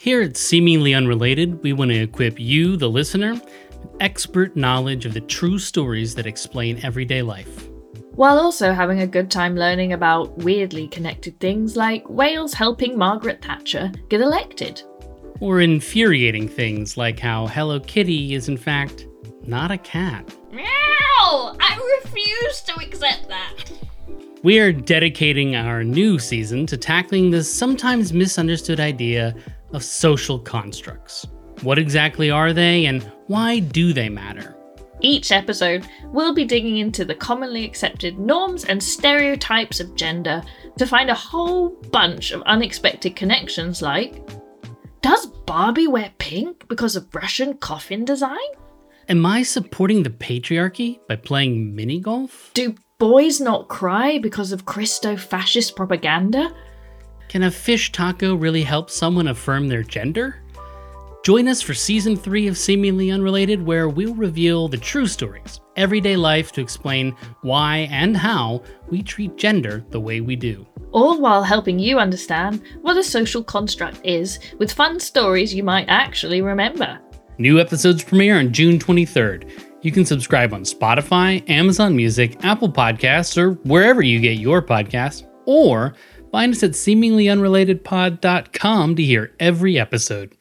Here at Seemingly Unrelated, we want to equip you, the listener, with expert knowledge of the true stories that explain everyday life. While also having a good time learning about weirdly connected things like whales helping Margaret Thatcher get elected. Or infuriating things like how Hello Kitty is in fact not a cat. Meow! I refuse to accept that. We are dedicating our new season to tackling this sometimes misunderstood idea of social constructs. What exactly are they and why do they matter? Each episode, we'll be digging into the commonly accepted norms and stereotypes of gender to find a whole bunch of unexpected connections like, does Barbie wear pink because of Russian coffin design? Am I supporting the patriarchy by playing mini-golf? Do boys not cry because of Christo-fascist propaganda? Can a fish taco really help someone affirm their gender? Join us for Season 3 of Seemingly Unrelated, where we'll reveal the true stories, everyday life to explain why and how we treat gender the way we do. All while helping you understand what a social construct is, with fun stories you might actually remember. New episodes premiere on June 23rd. You can subscribe on Spotify, Amazon Music, Apple Podcasts, or wherever you get your podcasts, or find us at seeminglyunrelatedpod.com to hear every episode.